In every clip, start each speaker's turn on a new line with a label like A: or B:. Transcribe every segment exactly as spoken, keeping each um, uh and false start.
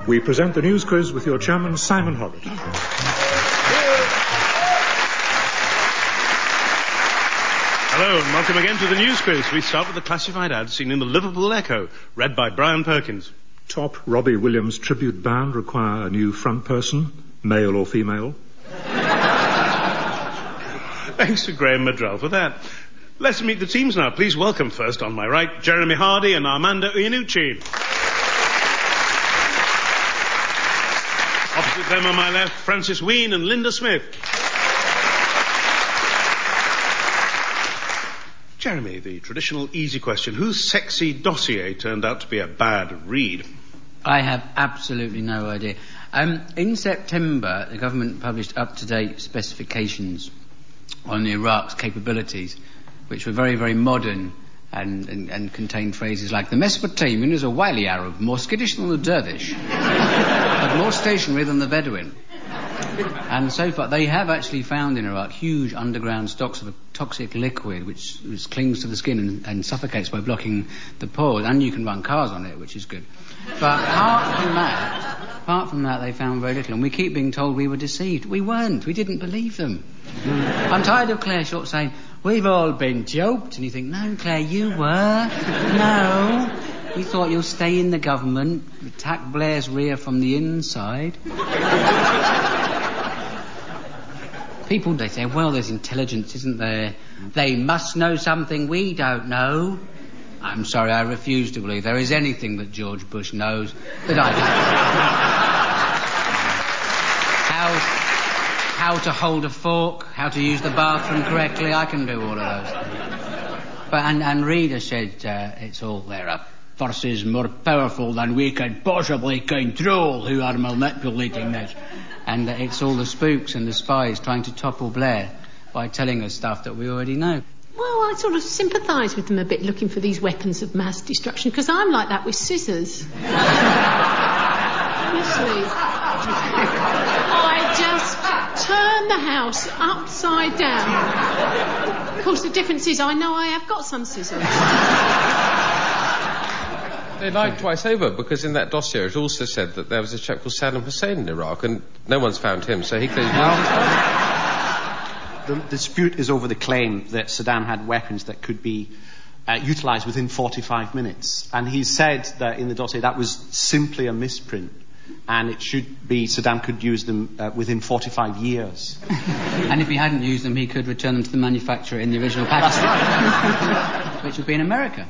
A: We present the news quiz with your chairman, Simon Hoggart.
B: Hello and welcome again to the news quiz. We start with the classified ad seen in the Liverpool Echo, read by Brian Perkins.
A: Top Robbie Williams tribute band require a new front person, male or female?
B: Thanks to Graham Madrell for that. Let's meet the teams now. Please welcome first on my right, Jeremy Hardy and Armando Iannucci. Opposite them on my left, Francis Ween and Linda Smith. Jeremy, the traditional easy question. Whose sexy dossier turned out to be a bad read?
C: I have absolutely no idea. Um, in September, the government published up-to-date specifications on Iraq's capabilities, which were very, very modern and, and, and contained phrases like, the Mesopotamian is a wily Arab, more skittish than the dervish, but more stationary than the Bedouin. And so far, they have actually found in Iraq huge underground stocks of a toxic liquid which, which clings to the skin and, and suffocates by blocking the pores, and you can run cars on it, which is good. But apart from that, apart from that, they found very little, and we keep being told we were deceived. We weren't. We didn't believe them. Mm. I'm tired of Claire Short saying, we've all been duped, and you think, no, Claire, you were. No. We thought you'll stay in the government, attack Blair's rear from the inside. People, they say, well, there's intelligence, isn't there? They must know something we don't know. I'm sorry, I refuse to believe there is anything that George Bush knows that I don't. How, how to hold a fork, how to use the bathroom correctly, I can do all of those things. But, and, and Reader said, uh, it's all there are forces more powerful than we can possibly control who are manipulating this. And uh, it's all the spooks and the spies trying to topple Blair by telling us stuff that we already know.
D: Well, I sort of sympathise with them a bit, looking for these weapons of mass destruction, because I'm like that with scissors. Honestly. I just turn the house upside down. Of course, the difference is I know I have got some scissors.
E: They lied twice over, because in that dossier it also said that there was a chap called Saddam Hussein in Iraq, and no one's found him, so he clearly...
F: The, the dispute is over the claim that Saddam had weapons that could be uh, utilised within forty-five minutes. And he said that in the dossier that was simply a misprint, and it should be Saddam could use them uh, within forty-five years.
C: And if he hadn't used them, he could return them to the manufacturer in the original packaging, which would be in America.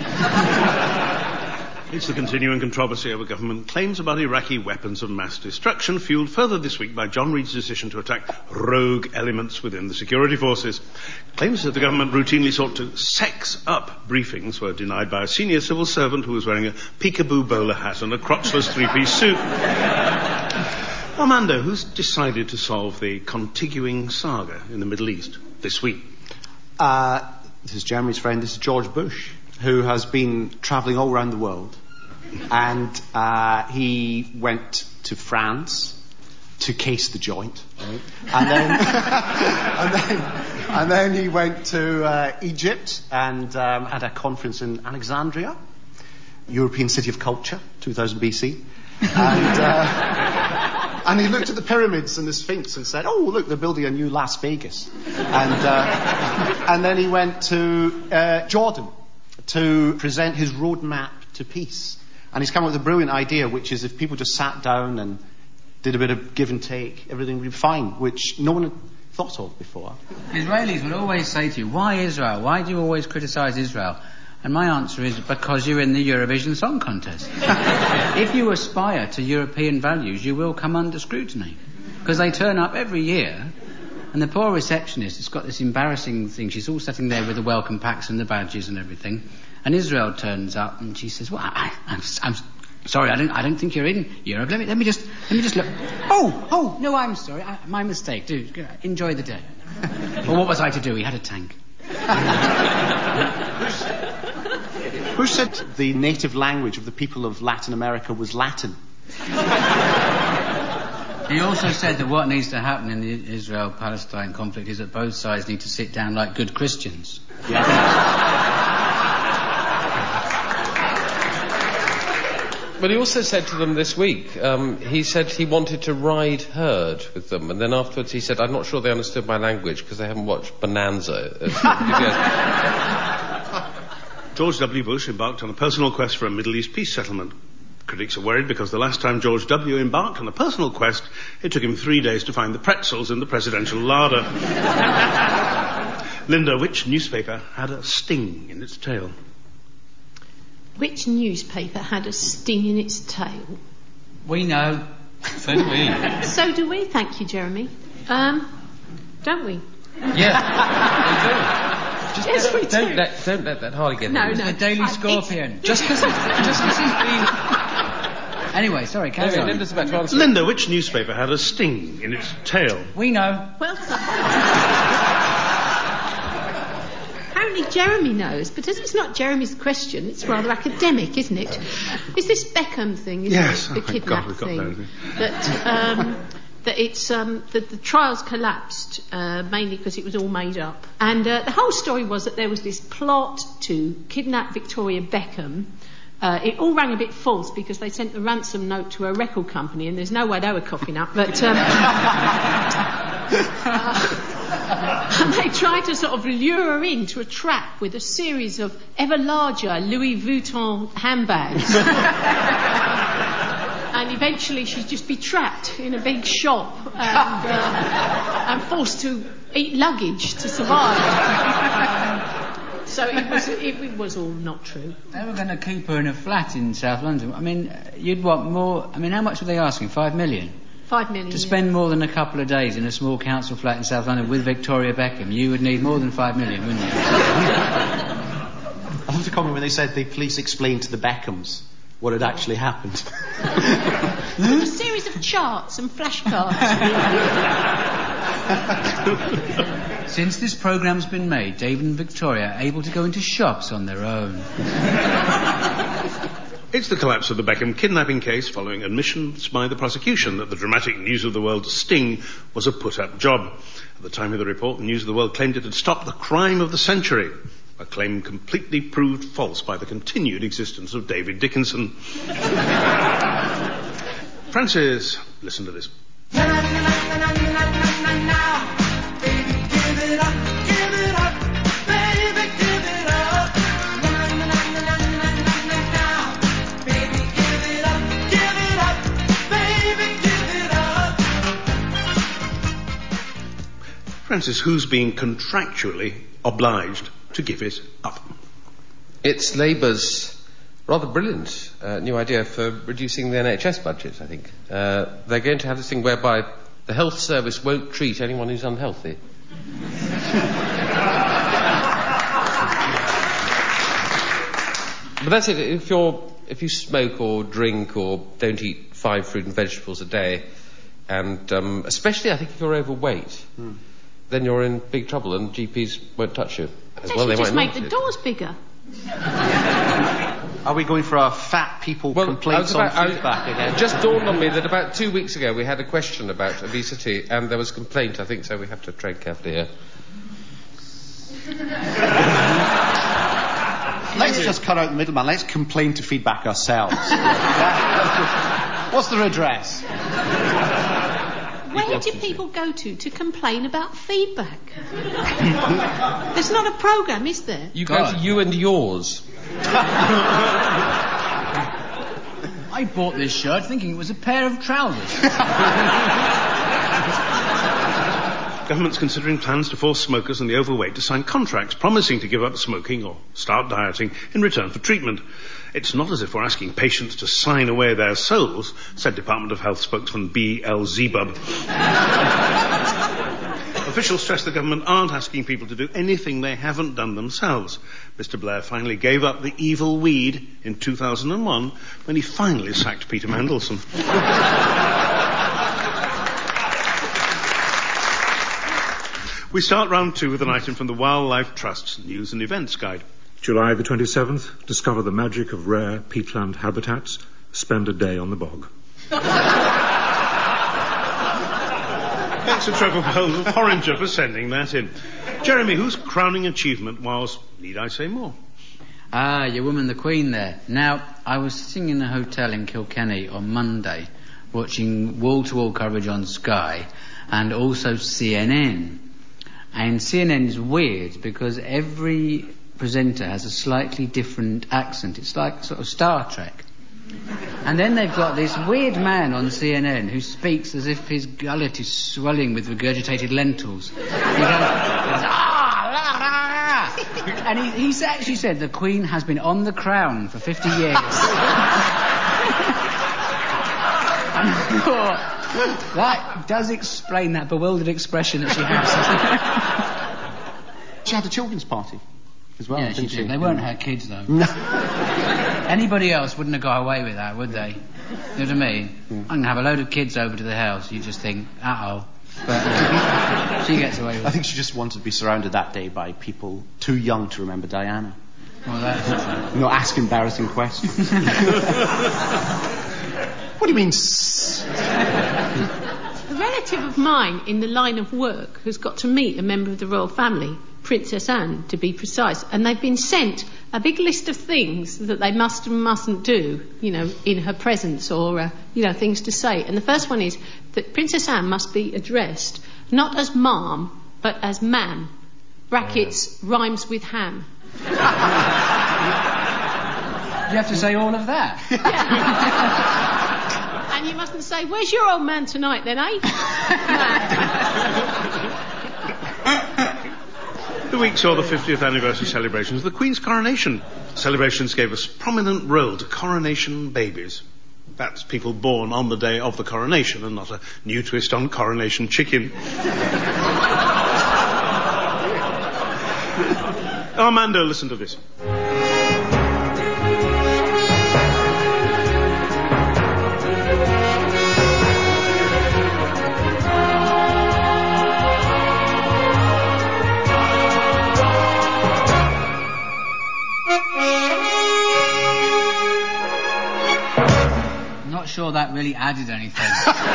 B: It's the continuing controversy over government claims about Iraqi weapons of mass destruction, fueled further this week by John Reid's decision to attack rogue elements within the security forces. Claims that the government routinely sought to sex up briefings were denied by a senior civil servant who was wearing a peekaboo bowler hat and a crotchless three-piece suit. Armando, who's decided to solve the contiguing saga in the Middle East this week?
F: Uh, this is Jeremy's friend, this is George Bush, who has been travelling all around the world. And uh, he went to France to case the joint, right? and then and then and then he went to uh, Egypt and um, had a conference in Alexandria, European City of Culture, two thousand B C, and uh, and he looked at the pyramids and the Sphinx and said, "Oh, look, they're building a new Las Vegas," and uh, and then he went to uh, Jordan to present his roadmap to peace. And he's come up with a brilliant idea, which is if people just sat down and did a bit of give and take, everything would be fine, which no one had thought of before.
C: Israelis would always say to you, why Israel? Why do you always criticise Israel? And my answer is, because you're in the Eurovision Song Contest. If you aspire to European values, you will come under scrutiny. Because they turn up every year, and the poor receptionist has got this embarrassing thing. She's all sitting there with the welcome packs and the badges and everything. And Israel turns up and she says, "Well, I, I'm, I'm sorry, I don't, I don't think you're in Europe. Let me, let me just, let me just look. Oh, oh, no, I'm sorry, I, my mistake. Do enjoy the day." Well, what was I to do? He had a tank.
F: Bush said the native language of the people of Latin America was Latin.
C: He also said that what needs to happen in the Israel-Palestine conflict is that both sides need to sit down like good Christians.
F: Yeah.
E: But he also said to them this week, um, he said he wanted to ride herd with them, and then afterwards he said, I'm not sure they understood my language because they haven't watched Bonanza.
B: George W. Bush embarked on a personal quest for a Middle East peace settlement. Critics are worried because the last time George W. embarked on a personal quest, it took him three days to find the pretzels in the presidential larder. Linda, which newspaper had a sting in its tail?
D: Which newspaper had a sting in its tail?
C: We know.
E: So do we.
D: So do we, thank you, Jeremy. Um, don't we?
E: Yeah, we do. Just
D: Yes,
E: don't,
D: we
E: don't
D: do.
E: let don't let that Harley get
D: No,
E: in.
D: no.
C: The Daily
D: I-
C: Scorpion.
D: it's-
C: Just because just 'cause he's been... Anyway, sorry, carry
E: Anyway,
C: on.
E: Linda's about to answer.
B: Linda, which newspaper had a sting in its tail?
C: We know.
D: Well, apparently Jeremy knows, but as it's not Jeremy's question, it's rather academic, isn't it? Is this Beckham thing, isn't
B: Yes,
D: it? The
B: oh, thank God
D: kidnap
B: we've got
D: thing.
B: there.
D: That, um, that it's, um, that the trials collapsed, uh, mainly because it was all made up. And uh, the whole story was that there was this plot to kidnap Victoria Beckham. Uh, it all rang a bit false because they sent the ransom note to a record company and there's no way they were coughing up, but... Um, uh, and they tried to sort of lure her into a trap with a series of ever larger Louis Vuitton handbags. And eventually she'd just be trapped in a big shop and, uh, and forced to eat luggage to survive. So it was, it, it was all not true.
C: They were going to keep her in a flat in South London. I mean, you'd want more... I mean, how much were they asking? Five million?
D: Five million.
C: To
D: yeah.
C: spend more than a couple of days in a small council flat in South London with Victoria Beckham, you would need more than five million, wouldn't you?
F: I love the comment when they said the police explained to the Beckhams what had actually happened.
D: A series of charts and flashcards.
C: Since this programme's been made, David and Victoria are able to go into shops on their own.
B: It's the collapse of the Beckham kidnapping case following admissions by the prosecution that the dramatic News of the World sting was a put-up job. At the time of the report, the News of the World claimed it had stopped the crime of the century, a claim completely proved false by the continued existence of David Dickinson. Francis, listen to this. Francis, who's being contractually obliged to give it up?
E: It's Labour's rather brilliant uh, new idea for reducing the N H S budget, I think. Uh, they're going to have this thing whereby the health service won't treat anyone who's unhealthy. But that's it. If you're, if you smoke or drink or don't eat five fruit and vegetables a day, and um, especially I think if you're overweight, mm. then you're in big trouble and G Ps won't touch you. As
D: They
E: well,
D: should
E: they
D: just
E: might
D: make
E: not.
D: the doors bigger.
F: Are we going for our fat people
E: Well,
F: complaints
E: I was about,
F: on
E: I-
F: feedback again?
E: It just dawned on me that about two weeks ago we had a question about obesity and there was a complaint, I think, so we have to tread carefully here.
F: Let's just cut out the middleman. Let's complain to feedback ourselves. What's the redress?
D: Where do people go to to complain about feedback? There's not a programme, is there?
E: You go
C: God.
E: to you and yours.
C: I bought this shirt thinking it was a pair of trousers.
B: Government's considering plans to force smokers and the overweight to sign contracts promising to give up smoking or start dieting in return for treatment. It's not as if we're asking patients to sign away their souls, said Department of Health spokesman B L Zebub. Officials stress the government aren't asking people to do anything they haven't done themselves. Mister Blair finally gave up the evil weed in two thousand one when he finally sacked Peter Mandelson. We start round two with an item from the Wildlife Trust's News and Events Guide.
A: July the twenty-seventh, discover the magic of rare peatland habitats. Spend a day on the bog.
B: Thanks to Trevor Wells of Horringer for sending that in. Jeremy, whose crowning achievement was, need I say more?
C: Ah, your woman, the Queen there. Now, I was sitting in a hotel in Kilkenny on Monday, watching wall-to-wall coverage on Sky, and also C N N. And C N N is weird because every presenter has a slightly different accent. It's like sort of Star Trek. And then they've got this weird man on C N N who speaks as if his gullet is swelling with regurgitated lentils. He goes, ah, la, la, la. And he, he's actually said the Queen has been on the crown for fifty years. And I thought, that does explain that bewildered expression that she has.
F: She had a children's party as well,
C: Yeah,
F: didn't
C: she
F: she?
C: did. They weren't her kids, though.
F: No.
C: Anybody else wouldn't have got away with that, would they? You know what I mean?
F: Yeah.
C: I can have a load of kids over to the house, you just think, uh-oh. But uh, she gets away with
F: I
C: it.
F: think she just wanted to be surrounded that day by people too young to remember Diana.
C: Well, that's
F: You know, ask embarrassing questions. What do you mean? S-
D: A relative of mine in the line of work has got to meet a member of the royal family, Princess Anne to be precise, and they've been sent a big list of things that they must and mustn't do, you know, in her presence, or, uh, you know, things to say. And the first one is that Princess Anne must be addressed not as ma'am, but as ma'am. Brackets, rhymes with ham.
C: You have to say all of that?
D: And you mustn't say, where's your old man tonight then, eh?
B: The week saw the fiftieth anniversary celebrations of the Queen's coronation. Celebrations gave us prominent role to coronation babies. That's people born on the day of the coronation and not a new twist on coronation chicken. Armando, listen to this.
C: Not sure that really added anything.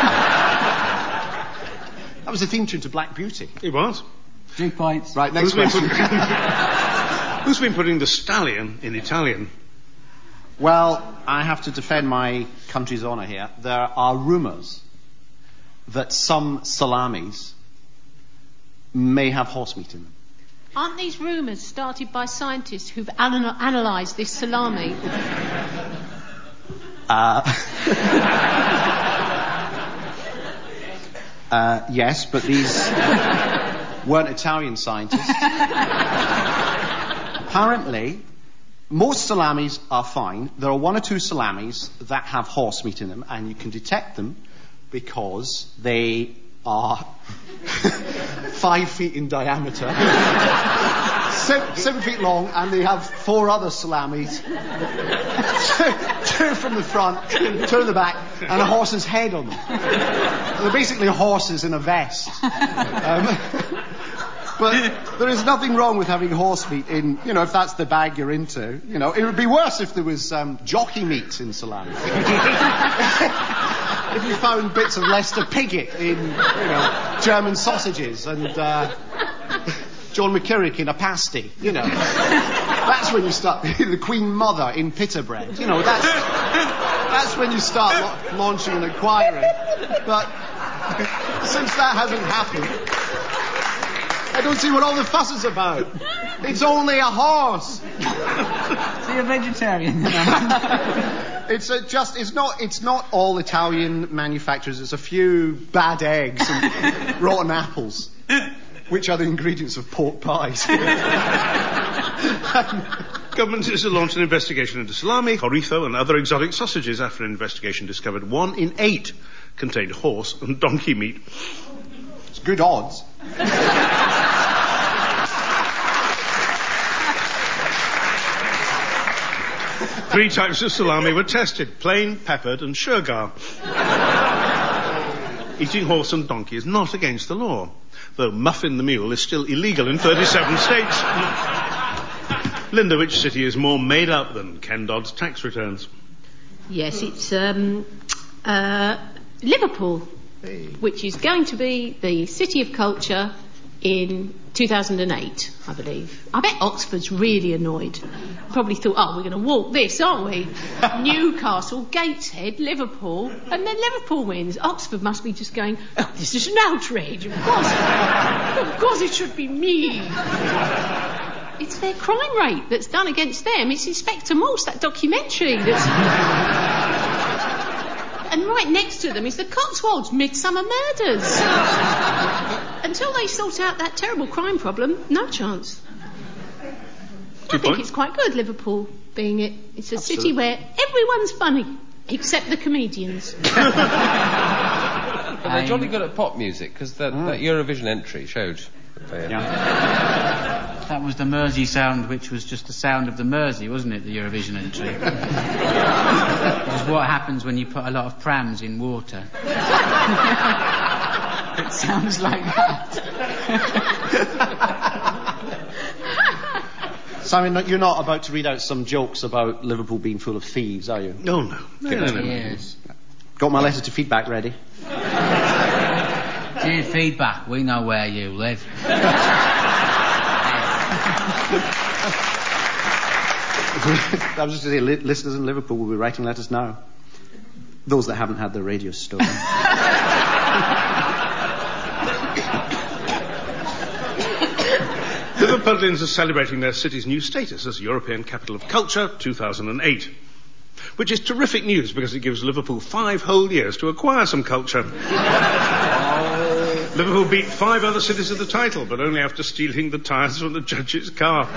F: That was the theme tune to Black Beauty.
B: It was.
C: Three points.
F: Right, next
B: Who's been,
F: question.
B: putting, who's been putting the stallion in Italian?
F: Well, I have to defend my country's honour here. There are rumours that some salamis may have horse meat in them.
D: Aren't these rumours started by scientists who've anal- analysed this salami?
F: Uh, uh, yes, but these weren't Italian scientists. Apparently, most salamis are fine. There are one or two salamis that have horse meat in them, and you can detect them because they are five feet in diameter, seven, seven feet long, and they have four other salamis, two from the front, two in the back, and a horse's head on them. They're basically horses in a vest. Um, But there is nothing wrong with having horse meat in, you know, if that's the bag you're into. You know, it would be worse if there was um, jockey meat in salami. If you found bits of Leicester Pigget in, you know, German sausages and uh, John McKirrick in a pasty, you know. That's when you start, the Queen Mother in pita bread. You know, that's, that's when you start la- launching an inquiry. But since that hasn't happened, I don't see what all the fuss is about. It's only a horse.
C: So you're vegetarian?
F: It's a just. It's not. It's not all Italian manufacturers. There's a few bad eggs and rotten apples, which are the ingredients of pork pies.
B: Government is to launch an investigation into salami, chorizo and other exotic sausages after an investigation discovered one in eight contained horse and donkey meat.
F: It's good odds.
B: Three types of salami were tested: plain, peppered and sugar. Eating horse and donkey is not against the law, though muffin the mule is still illegal in thirty-seven states. Linda, which city is more made up than Ken Dodd's tax returns?
D: Yes, it's um, uh, Liverpool, which is going to be the city of culture in two thousand eight, I believe. I bet Oxford's really annoyed. Probably thought, oh, we're going to walk this, aren't we? Newcastle, Gateshead, Liverpool, and then Liverpool wins. Oxford must be just going, oh, this is an outrage. Of course, of course it should be me. It's their crime rate that's done against them. It's Inspector Morse, that documentary. That's... and right next to them is the Cotswolds Midsummer Murders. Until they sort out that terrible crime problem, no chance.
B: Two
D: I think
B: points.
D: it's quite good, Liverpool being it. It's a
F: Absolutely.
D: city where everyone's funny, except the comedians.
E: But they're jolly good at pop music, because that,
F: Mm.
E: that Eurovision entry showed. that they-
F: Yeah.
C: That was the Mersey sound, which was just the sound of the Mersey, wasn't it, the Eurovision entry? Which is what happens when you put a lot of prams in water. It sounds like that.
F: Simon, you're not about to read out some jokes about Liverpool being full of thieves, are you?
B: No, no. no, no, no.
C: Yes.
F: Got my letter to feedback ready.
C: Dear feedback, we know where you live.
F: I was just going to say, li- listeners in Liverpool will be writing letters now. Those that haven't had their radio stolen.
B: Liverpudlians are celebrating their city's new status as European Capital of Culture two thousand eight. Which is terrific news because it gives Liverpool five whole years to acquire some culture. Liverpool beat five other cities at the title, but only after stealing the tyres from the judge's car.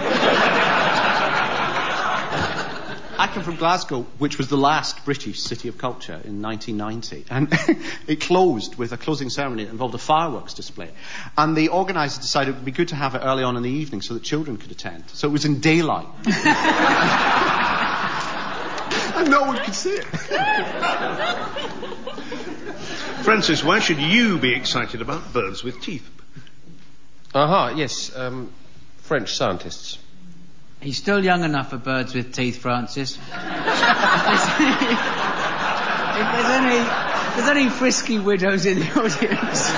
F: I come from Glasgow, which was the last British city of culture in nineteen ninety, and it closed with a closing ceremony that involved a fireworks display. And the organisers decided it would be good to have it early on in the evening so that children could attend. So it was in daylight. And no one could see it.
B: Francis, why should you be excited about birds with teeth?
E: Aha, yes. Um, French scientists.
C: He's still young enough for birds with teeth, Francis. If there's any, if there's any frisky widows in the audience.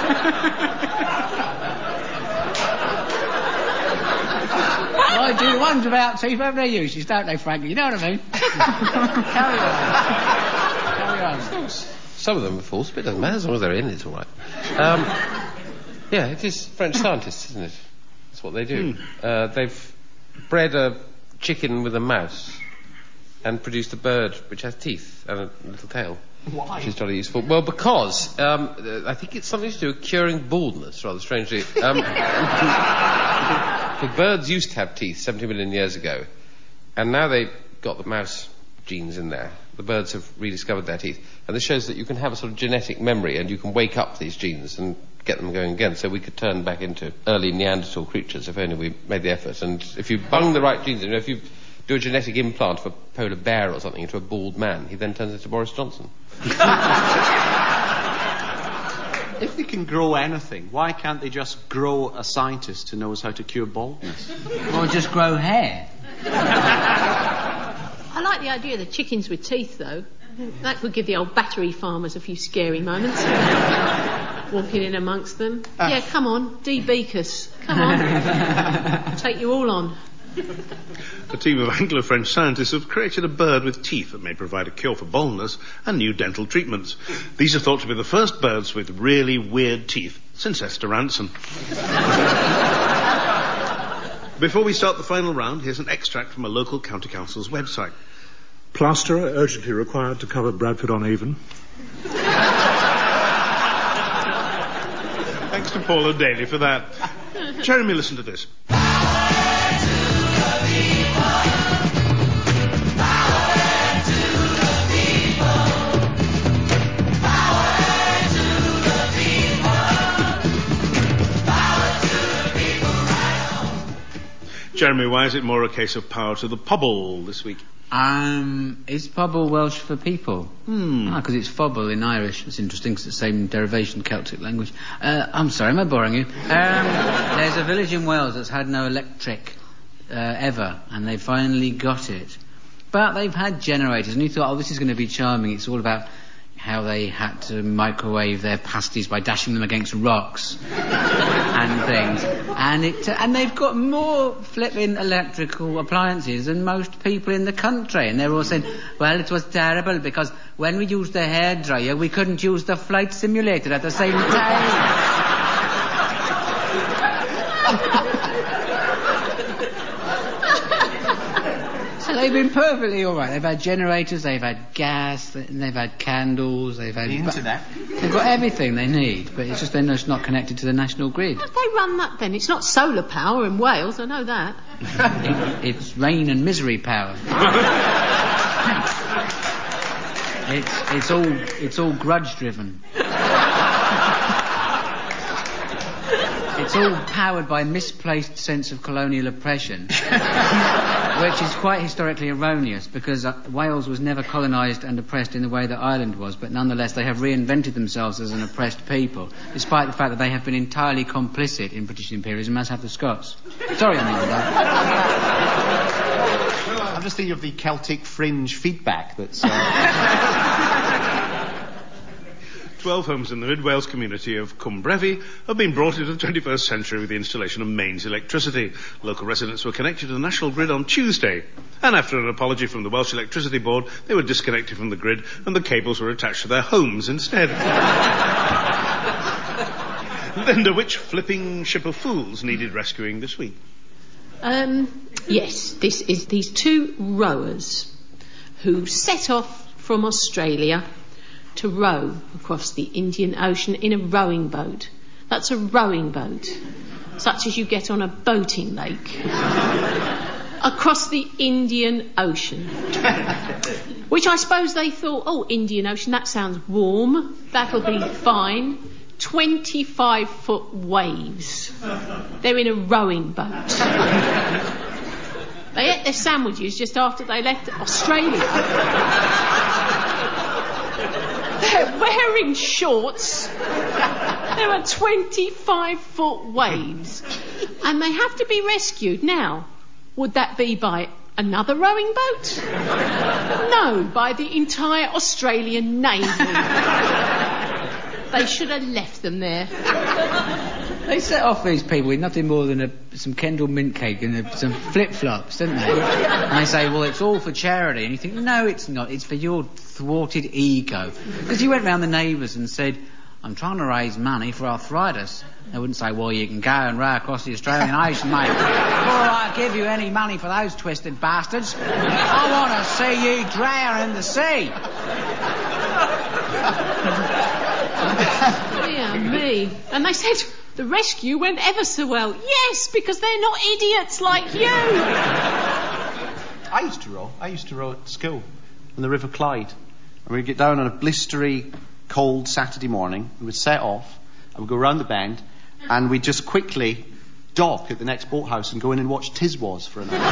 C: I do wonder about teeth, have they uses, don't they, Frankie? You know what I mean? Carry on. Carry on.
E: Some of them are false, but it doesn't matter as long as they're in, it's all right. Um, yeah, it is French scientists, isn't it? That's what they do. Uh, they've bred a chicken with a mouse and produced a bird which has teeth and a little tail.
F: Why?
E: Which is jolly useful. Well, because um, uh, I think it's something to do with curing baldness, rather strangely. Um, the birds used to have teeth seventy million years ago, and now they've got the mouse genes in there. The birds have rediscovered their teeth, and this shows that you can have a sort of genetic memory, and you can wake up these genes and get them going again. So we could turn back into early Neanderthal creatures if only we made the effort. And if you bung the right genes, you know, if you do a genetic implant of a polar bear or something into a bald man, he then turns into Boris Johnson.
F: If they can grow anything, why can't they just grow a scientist who knows how to cure baldness?
C: Or just grow hair.
D: I like the idea of the chickens with teeth, though. That would give the old battery farmers a few scary moments. Walking in amongst them.
F: Uh.
D: Yeah, come on, D. Beakus. Come on. Take you all on.
B: A team of Anglo-French scientists have created a bird with teeth that may provide a cure for baldness and new dental treatments. These are thought to be the first birds with really weird teeth since Esther Ranson. Before we start the final round, here's an extract from a local county council's website.
A: Plasterer urgently required to cover Bradford-on-Avon.
B: Thanks to Paula Daly for that. Jeremy, listen to this. Jeremy, why is it more a case of power to the pobble this week?
C: Um, is pobble Welsh for people?
B: Hmm.
C: Ah, because it's phobble in Irish. It's interesting because it's the same derivation, Celtic language. Uh, I'm sorry, am I boring you? Um, there's a village in Wales that's had no electric uh, ever, and they finally got it. But they've had generators, and you thought, oh, this is going to be charming. It's all about how they had to microwave their pasties by dashing them against rocks and things. And it, and they've got more flipping electrical appliances than most people in the country. And they're all saying, well, it was terrible because when we used the hairdryer, we couldn't use the flight simulator at the same time. So they've been perfectly all right. They've had generators, they've had gas, they've had candles, they've had...
F: The internet.
C: They've got everything they need, but it's just they're just not connected to the national grid.
D: How do they run that then? It's not solar power in Wales, I know that.
C: it, it's rain and misery power. it's it's all it's all grudge driven. It's all powered by misplaced sense of colonial oppression, which is quite historically erroneous because uh, Wales was never colonised and oppressed in the way that Ireland was, but nonetheless they have reinvented themselves as an oppressed people, despite the fact that they have been entirely complicit in British imperialism, as have the Scots. Sorry, I mean that.
F: I'm just thinking of the Celtic fringe feedback that's... Uh...
B: Twelve homes in the mid-Wales community of Cumbrefi have been brought into the twenty-first century with the installation of mains electricity. Local residents were connected to the national grid on Tuesday, and after an apology from the Welsh Electricity Board, they were disconnected from the grid and the cables were attached to their homes instead. Linda, which flipping ship of fools needed rescuing this week?
D: Um, yes, this is these two rowers who set off from Australia to row across the Indian Ocean in a rowing boat. That's a rowing boat, such as you get on a boating lake. Across the Indian Ocean. Which I suppose they thought, oh, Indian Ocean, that sounds warm, that'll be fine. twenty-five foot waves. They're in a rowing boat. They ate their sandwiches just after they left Australia. They're wearing shorts. There are twenty-five foot waves. And they have to be rescued. Now, would that be by another rowing boat? No, by the entire Australian Navy. They should have left them there.
C: They set off these people with nothing more than a, some Kendall mint cake and a, some flip-flops, didn't they? And they say, well, it's all for charity. And you think, no, it's not. It's for your thwarted ego. Because you went round the neighbours and said, I'm trying to raise money for arthritis. They wouldn't say, well, you can go and row across the Australian Ocean, mate. Before I give you any money for those twisted bastards, I want to see you drown in the sea.
D: Dear me. And they said the rescue went ever so well. Yes, because they're not idiots like you.
F: I used to row. I used to row at school on the River Clyde. And we'd get down on a blistery, cold Saturday morning. We would set off. I would go round the bend. And we'd just quickly dock at the next boathouse and go in and watch Tiswas for an hour.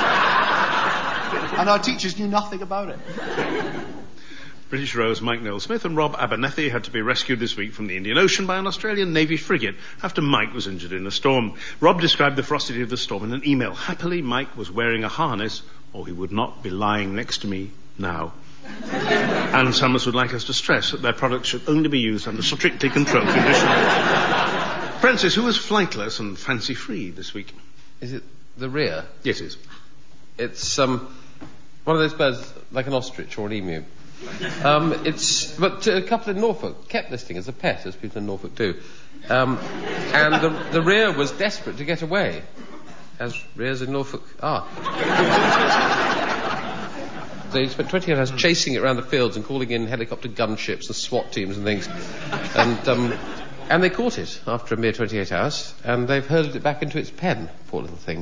F: And our teachers knew nothing about it.
B: British rowers Mike Noel-Smith and Rob Abernethy had to be rescued this week from the Indian Ocean by an Australian Navy frigate after Mike was injured in a storm. Rob described the ferocity of the storm in an email. Happily, Mike was wearing a harness, or he would not be lying next to me now. Alan Summers would like us to stress that their products should only be used under strictly controlled conditions. Francis, who was flightless and fancy-free this week?
E: Is it the rear?
B: Yes, it is.
E: It's um, one of those birds like an ostrich or an emu. Um, it's but a couple in Norfolk kept this thing as a pet, as people in Norfolk do, um, and the, the rear was desperate to get away, as rears in Norfolk are. They spent twenty hours chasing it around the fields and calling in helicopter gunships and SWAT teams and things, and um, and they caught it after a mere twenty-eight hours, and they've herded it back into its pen. Poor little thing.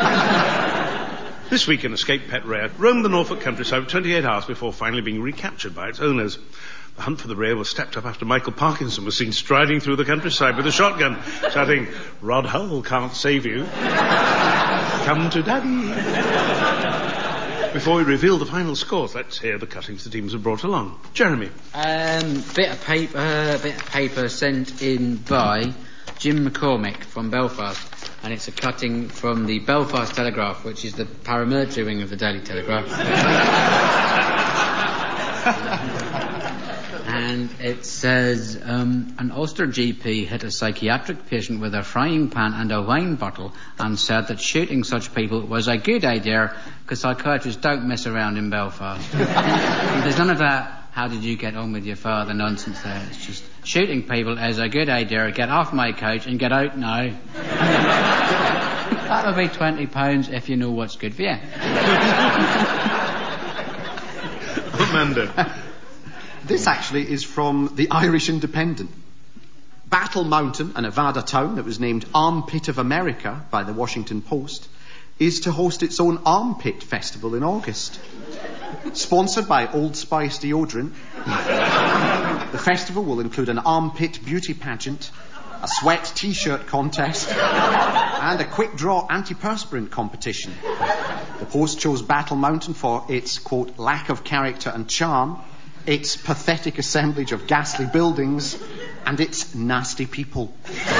B: This week, an escaped pet rare roamed the Norfolk countryside for twenty-eight hours before finally being recaptured by its owners. The hunt for the rare was stepped up after Michael Parkinson was seen striding through the countryside with a shotgun, shouting, "Rod Hull can't save you. Come to Daddy." Before we reveal the final scores, let's hear the cuttings the teams have brought along. Jeremy.
C: Um, bit of paper, uh, bit of paper sent in by Jim McCormick from Belfast. And it's a cutting from the Belfast Telegraph, which is the paramilitary wing of the Daily Telegraph. And it says, um, an Ulster G P hit a psychiatric patient with a frying pan and a wine bottle and said that shooting such people was a good idea because psychiatrists don't mess around in Belfast. There's none of that, how did you get on with your father nonsense there. It's just shooting people is a good idea. Get off my couch and get out now. That'll be twenty pounds if you know what's good for you.
B: Amanda.
F: This actually is from the Irish Independent. Battle Mountain, a Nevada town that was named Armpit of America by the Washington Post, is to host its own Armpit Festival in August. Sponsored by Old Spice deodorant, the festival will include an armpit beauty pageant, a sweat t-shirt contest, and a quick draw antiperspirant competition. The Post chose Battle Mountain for its, quote, lack of character and charm, its pathetic assemblage of ghastly buildings, and its nasty people.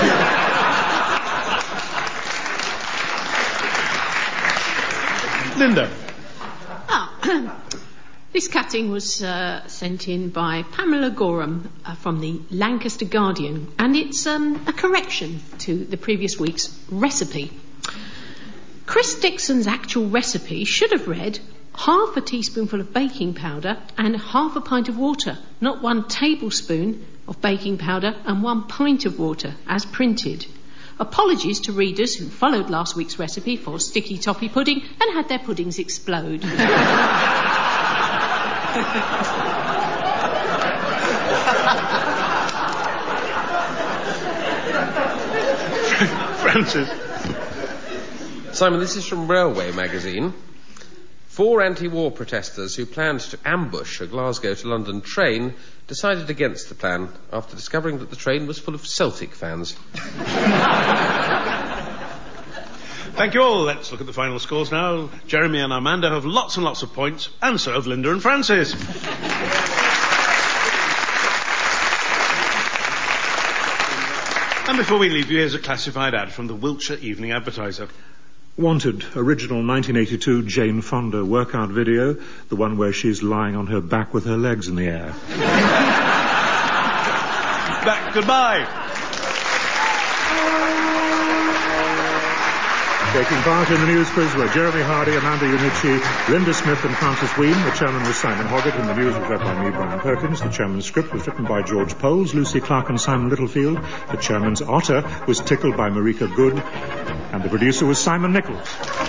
B: Linda.
D: Oh, this cutting was uh, sent in by Pamela Gorham uh, from the Lancaster Guardian, and it's um, a correction to the previous week's recipe. Chris Dixon's actual recipe should have read half a teaspoonful of baking powder and half a pint of water, not one tablespoon of baking powder and one pint of water, as printed. Apologies to readers who followed last week's recipe for sticky toffee pudding and had their puddings explode.
B: Francis.
E: Simon, this is from Railway Magazine. Four anti-war protesters who planned to ambush a Glasgow to London train decided against the plan after discovering that the train was full of Celtic fans.
B: Thank you all. Let's look at the final scores now. Jeremy and Amanda have lots and lots of points, and so have Linda and Francis. And before we leave you, here's a classified ad from the Wiltshire Evening Advertiser.
A: Wanted, original nineteen eighty-two Jane Fonda workout video, the one where she's lying on her back with her legs in the air.
B: Back, goodbye.
A: Taking part in the news quiz were Jeremy Hardy, Amanda Iannucci, Linda Smith and Francis Wheen. The chairman was Simon Hoggett, and the news was read by me, Brian Perkins. The chairman's script was written by George Poles, Lucy Clark and Simon Littlefield. The chairman's otter was tickled by Marika Good, and the producer was Simon Nichols.